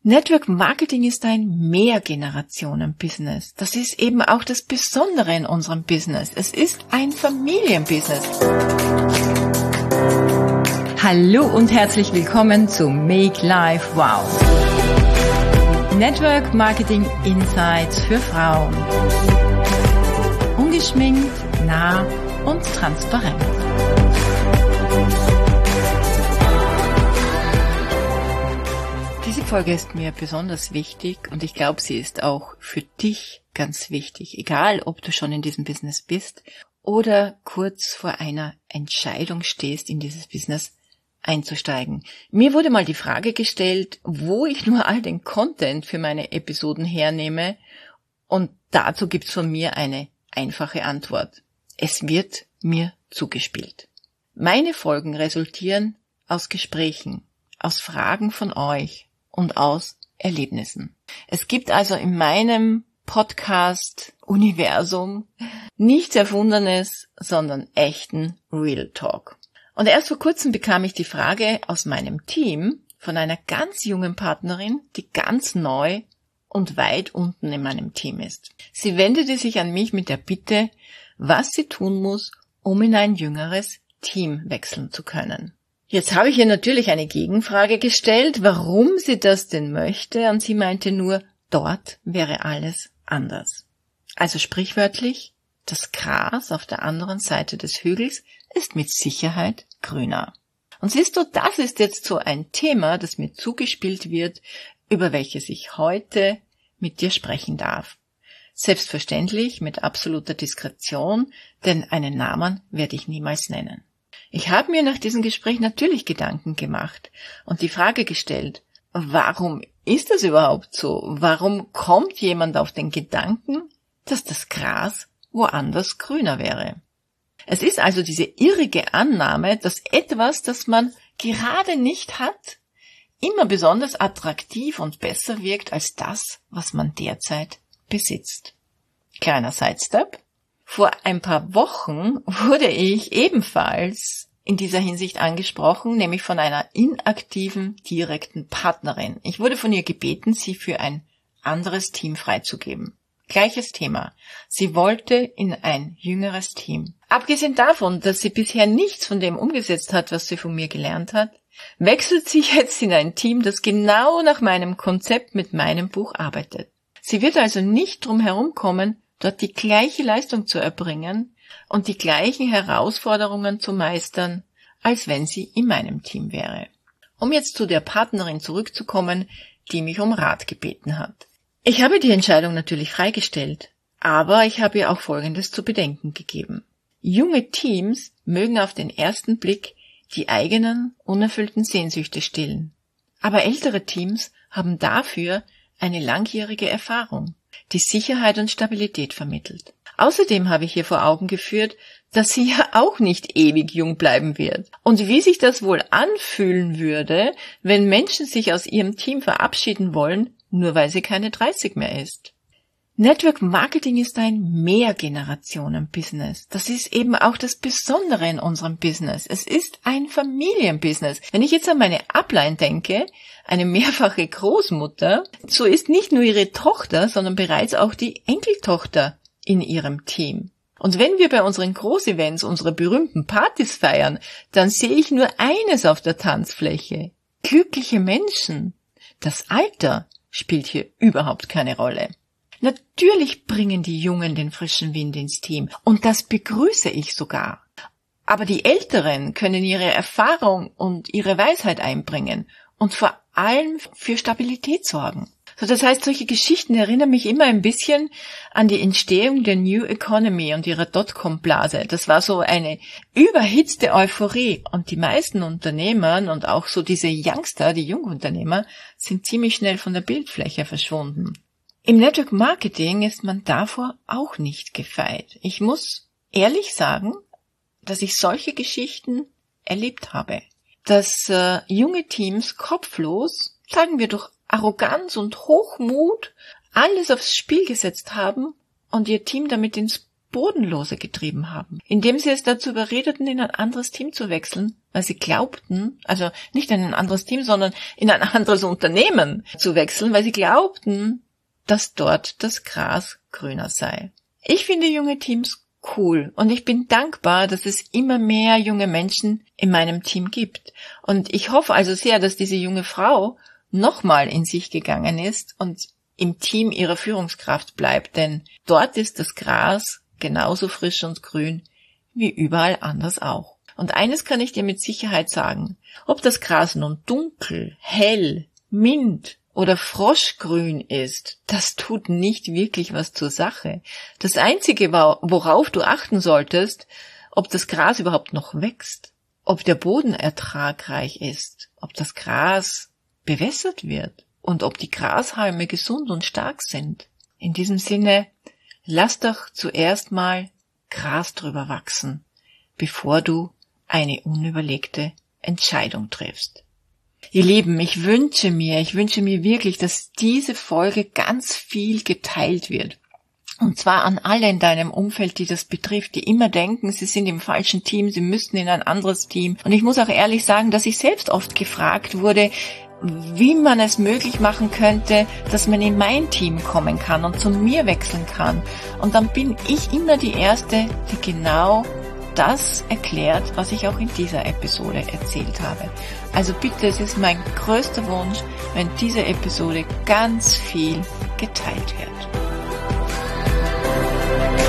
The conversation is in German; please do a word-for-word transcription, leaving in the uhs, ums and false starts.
Network Marketing ist ein Mehrgenerationen-Business. Das ist eben auch das Besondere in unserem Business. Es ist ein Familienbusiness. Hallo und herzlich willkommen zu Make Life Wow. Network Marketing Insights für Frauen. Ungeschminkt, nah und transparent. Diese Folge ist mir besonders wichtig und ich glaube, sie ist auch für dich ganz wichtig, egal ob du schon in diesem Business bist oder kurz vor einer Entscheidung stehst, in dieses Business einzusteigen. Mir wurde mal die Frage gestellt, wo ich nur all den Content für meine Episoden hernehme, und dazu gibt's von mir eine einfache Antwort. Es wird mir zugespielt. Meine Folgen resultieren aus Gesprächen, aus Fragen von euch und aus Erlebnissen. Es gibt also in meinem Podcast-Universum nichts Erfundenes, sondern echten Real Talk. Und erst vor kurzem bekam ich die Frage aus meinem Team von einer ganz jungen Partnerin, die ganz neu und weit unten in meinem Team ist. Sie wendete sich an mich mit der Bitte, was sie tun muss, um in ein jüngeres Team wechseln zu können. Jetzt habe ich ihr natürlich eine Gegenfrage gestellt, warum sie das denn möchte, und sie meinte nur, dort wäre alles anders. Also sprichwörtlich, das Gras auf der anderen Seite des Hügels ist mit Sicherheit grüner. Und siehst du, das ist jetzt so ein Thema, das mir zugespielt wird, über welches ich heute mit dir sprechen darf. Selbstverständlich mit absoluter Diskretion, denn einen Namen werde ich niemals nennen. Ich habe mir nach diesem Gespräch natürlich Gedanken gemacht und die Frage gestellt, warum ist das überhaupt so? Warum kommt jemand auf den Gedanken, dass das Gras woanders grüner wäre? Es ist also diese irrige Annahme, dass etwas, das man gerade nicht hat, immer besonders attraktiv und besser wirkt als das, was man derzeit besitzt. Kleiner Sidestep. Vor ein paar Wochen wurde ich ebenfalls in dieser Hinsicht angesprochen, nämlich von einer inaktiven, direkten Partnerin. Ich wurde von ihr gebeten, sie für ein anderes Team freizugeben. Gleiches Thema. Sie wollte in ein jüngeres Team. Abgesehen davon, dass sie bisher nichts von dem umgesetzt hat, was sie von mir gelernt hat, wechselt sie jetzt in ein Team, das genau nach meinem Konzept mit meinem Buch arbeitet. Sie wird also nicht drum herumkommen, dort die gleiche Leistung zu erbringen und die gleichen Herausforderungen zu meistern, als wenn sie in meinem Team wäre. Um jetzt zu der Partnerin zurückzukommen, die mich um Rat gebeten hat. Ich habe die Entscheidung natürlich freigestellt, aber ich habe ihr auch Folgendes zu bedenken gegeben. Junge Teams mögen auf den ersten Blick die eigenen unerfüllten Sehnsüchte stillen. Aber ältere Teams haben dafür eine langjährige Erfahrung, die Sicherheit und Stabilität vermittelt. Außerdem habe ich ihr vor Augen geführt, dass sie ja auch nicht ewig jung bleiben wird. Und wie sich das wohl anfühlen würde, wenn Menschen sich aus ihrem Team verabschieden wollen, nur weil sie keine dreißig mehr ist. Network Marketing ist ein Mehrgenerationen-Business. Das ist eben auch das Besondere in unserem Business. Es ist ein Familienbusiness. Wenn ich jetzt an meine Upline denke, eine mehrfache Großmutter, so ist nicht nur ihre Tochter, sondern bereits auch die Enkeltochter in ihrem Team. Und wenn wir bei unseren Großevents unsere berühmten Partys feiern, dann sehe ich nur eines auf der Tanzfläche. Glückliche Menschen. Das Alter spielt hier überhaupt keine Rolle. Natürlich bringen die Jungen den frischen Wind ins Team und das begrüße ich sogar. Aber die Älteren können ihre Erfahrung und ihre Weisheit einbringen und vor allem für Stabilität sorgen. So, das heißt, solche Geschichten erinnern mich immer ein bisschen an die Entstehung der New Economy und ihrer Dotcom-Blase. Das war so eine überhitzte Euphorie und die meisten Unternehmer und auch so diese Youngster, die Jungunternehmer, sind ziemlich schnell von der Bildfläche verschwunden. Im Network Marketing ist man davor auch nicht gefeit. Ich muss ehrlich sagen, dass ich solche Geschichten erlebt habe. Dass äh, junge Teams kopflos, sagen wir durch Arroganz und Hochmut, alles aufs Spiel gesetzt haben und ihr Team damit ins Bodenlose getrieben haben, indem sie es dazu überredeten, in ein anderes Team zu wechseln, weil sie glaubten, also nicht in ein anderes Team, sondern in ein anderes Unternehmen zu wechseln, weil sie glaubten, dass dort das Gras grüner sei. Ich finde junge Teams cool und ich bin dankbar, dass es immer mehr junge Menschen in meinem Team gibt. Und ich hoffe also sehr, dass diese junge Frau nochmal in sich gegangen ist und im Team ihrer Führungskraft bleibt, denn dort ist das Gras genauso frisch und grün wie überall anders auch. Und eines kann ich dir mit Sicherheit sagen, ob das Gras nun dunkel, hell, mint oder froschgrün ist, das tut nicht wirklich was zur Sache. Das Einzige, worauf du achten solltest, ob das Gras überhaupt noch wächst, ob der Boden ertragreich ist, ob das Gras bewässert wird und ob die Grashalme gesund und stark sind. In diesem Sinne, lass doch zuerst mal Gras drüber wachsen, bevor du eine unüberlegte Entscheidung triffst. Ihr Lieben, ich wünsche mir, ich wünsche mir wirklich, dass diese Folge ganz viel geteilt wird. Und zwar an alle in deinem Umfeld, die das betrifft, die immer denken, sie sind im falschen Team, sie müssten in ein anderes Team. Und ich muss auch ehrlich sagen, dass ich selbst oft gefragt wurde, wie man es möglich machen könnte, dass man in mein Team kommen kann und zu mir wechseln kann. Und dann bin ich immer die Erste, die genau das erklärt, was ich auch in dieser Episode erzählt habe. Also bitte, es ist mein größter Wunsch, wenn diese Episode ganz viel geteilt wird.